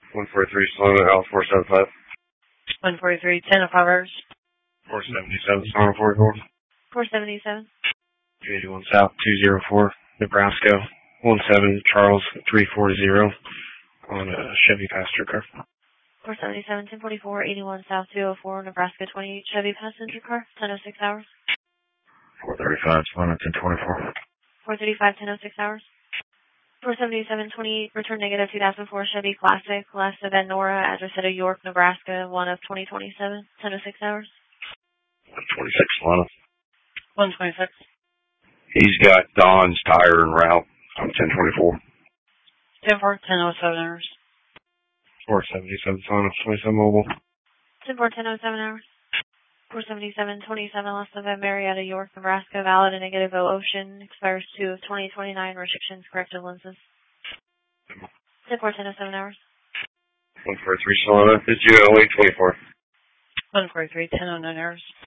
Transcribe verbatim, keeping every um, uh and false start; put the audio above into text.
one forty-three, Solana, L four seventy-five. one forty-three, ten oh five hours. four seventy-seven, Solana forty-four. four seventy-seven. two eighty-one South, two oh four, Nebraska. one seven, Charles, three forty on a Chevy passenger car. four seventy-seven, ten forty-four, eighty-one South, two oh four, Nebraska, twenty-eight Chevy passenger car, ten oh six hours. four thirty-five, Solana, ten twenty-four. four thirty-five, ten oh six hours. four seventy-seven, twenty-eight, return negative two thousand four Chevy Classic, last event Nora, address at York, Nebraska, one of twenty twenty-seven, ten oh six hours. one twenty-six, Solana. one twenty-six. He's got Don's tire en route on ten twenty-four. ten four, ten oh seven hours. four seventy-seven, Solana, twenty-seven mobile. ten four, ten oh seven hours. four seventy-seven, twenty-seven, last event Marietta, York, Nebraska, valid and negative O Ocean, expires two of twenty twenty-nine, restrictions, corrective lenses. ten four, ten oh seven hours. one forty-three, Solana, it's U L A twenty-four. one forty-three, ten oh nine hours.